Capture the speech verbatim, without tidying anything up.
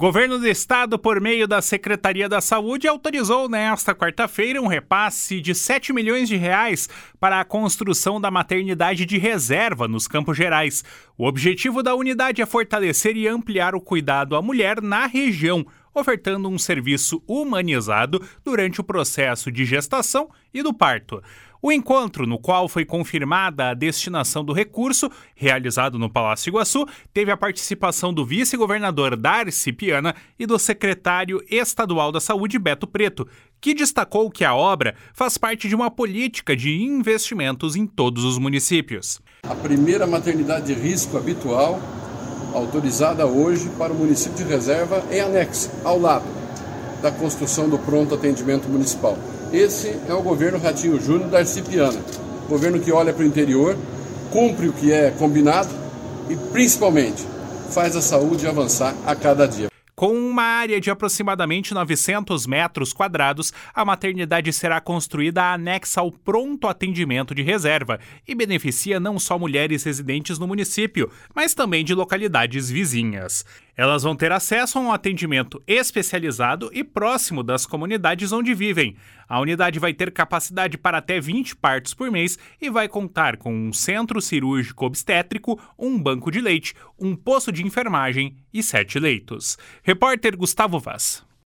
Governo do Estado, por meio da Secretaria da Saúde, autorizou nesta quarta-feira um repasse de sete milhões de reais para a construção da maternidade de reserva nos Campos Gerais. O objetivo da unidade é fortalecer e ampliar o cuidado à mulher na região, ofertando um serviço humanizado durante o processo de gestação e do parto. O encontro, no qual foi confirmada a destinação do recurso, realizado no Palácio Iguaçu, teve a participação do vice-governador Darcy Piana e do secretário estadual da Saúde, Beto Preto, que destacou que a obra faz parte de uma política de investimentos em todos os municípios. A primeira maternidade de risco habitual, autorizada hoje para o município de Reserva, em anexo, ao lado da construção do pronto atendimento municipal. Esse é o governo Ratinho Júnior Darcy Piana, governo que olha para o interior, cumpre o que é combinado e, principalmente, faz a saúde avançar a cada dia. Com uma área de aproximadamente novecentos metros quadrados, a maternidade será construída anexa ao pronto atendimento de reserva e beneficia não só mulheres residentes no município, mas também de localidades vizinhas. Elas vão ter acesso a um atendimento especializado e próximo das comunidades onde vivem. A unidade vai ter capacidade para até vinte partos por mês e vai contar com um centro cirúrgico obstétrico, um banco de leite, um posto de enfermagem e sete leitos. Repórter Gustavo Vaz.